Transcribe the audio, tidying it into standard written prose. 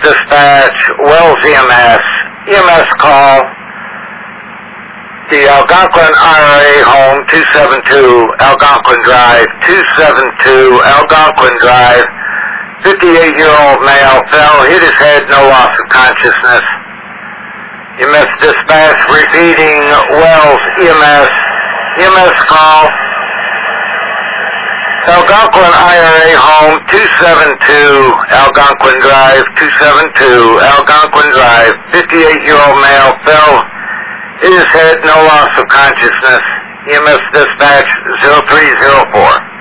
dispatch, Wells EMS. EMS call. The Algonquin IRA home, 272 Algonquin Drive, 272 Algonquin Drive. 58-year-old male fell, hit his head, no loss of consciousness. EMS dispatch repeating Wells EMS. EMS call. Algonquin IRA home, 272 Algonquin Drive, 272 Algonquin Drive. 58-year-old male fell, hit his head, no loss of consciousness. EMS dispatch 0304.